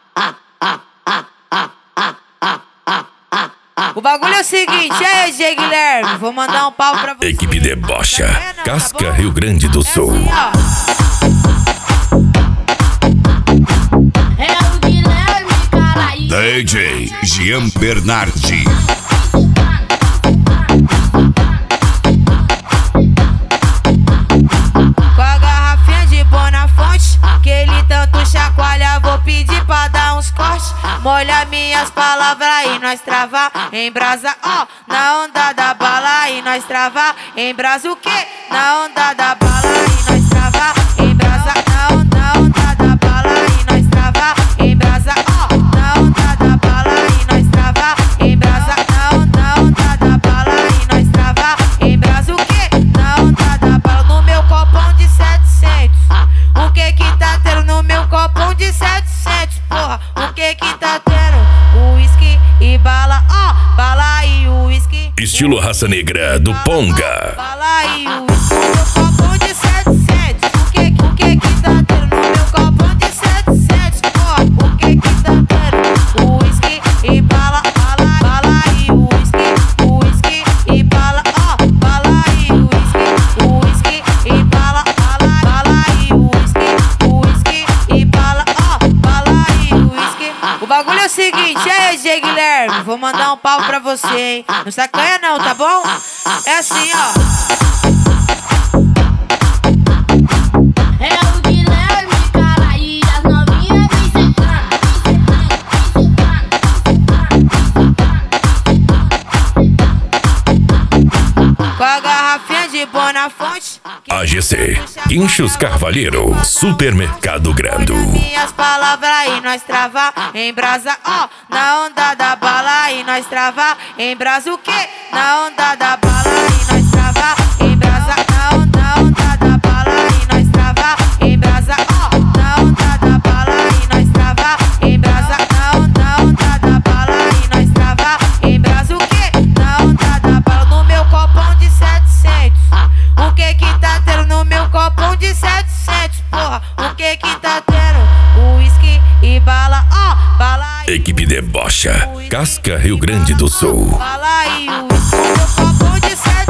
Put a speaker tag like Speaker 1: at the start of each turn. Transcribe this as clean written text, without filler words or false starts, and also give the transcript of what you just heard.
Speaker 1: O bagulho é o seguinte, aí, G. Guilherme, vou mandar um pau pra você.
Speaker 2: Equipe Debocha, Casca, Rio Grande do Sul.
Speaker 1: É o Guilherme, cara.
Speaker 3: DJ Jean Bernardi.
Speaker 1: Com a garrafinha de Bonafonte, que ele tanto chacoalha, vou pedir pra dar uns cortes. Molha minhas palavras e nós travar em brasa, ó, na onda da bala e nós travar em brasa o quê? Na onda da bala e nós travar em brasa, na onda da bala e nós travar em brasa, ó, na onda da bala e nós travar em brasa, na onda da bala e nós travar em brasa o quê? Na onda da bala no meu copão de 700. O que que tá tendo no meu copão de 700, porra? O que que tá tendo? Uísque e bala, ó, bala e uísque.
Speaker 2: Estilo Raça Negra do Ponga.
Speaker 1: Bala e uísque no meu copão de 700. O que que tá tendo no meu copão de 700, porra? O que que tá tendo? Uísque e bala, bala e uísque e bala, ó, bala e uísque e bala, bala e uísque e bala, ó, bala e uísque. O bagulho é o seguinte, aí, G. Guilherme, vou mandar um pau pra você, hein? Não sacanha não, tá bom? É assim, ó. É o Guilherme, cara, e as novinhas vem sentando, com a garrafinha de Bonafonte.
Speaker 2: AGC, Guinchos Carvalheiro, Supermercado Grande.
Speaker 1: Minhas palavras e nós travar em brasa, ó, na onda da bala e nós travar em brasa o quê? Na onda da bala e nós travar em brasa, na onda da bala e nós travar em brasa, ó, na onda da bala e nós travar em brasa, na onda da bala e nós travar em brasa o quê? Na onda da bala no meu copão de 700. O que que tá tendo no meu copão de 700, porra? O que que tá tendo? Uísque e bala, ó, bala e
Speaker 2: Equipe Debocha, Casca, Rio Grande do Sul.
Speaker 1: bala e uísque no meu copão de 700.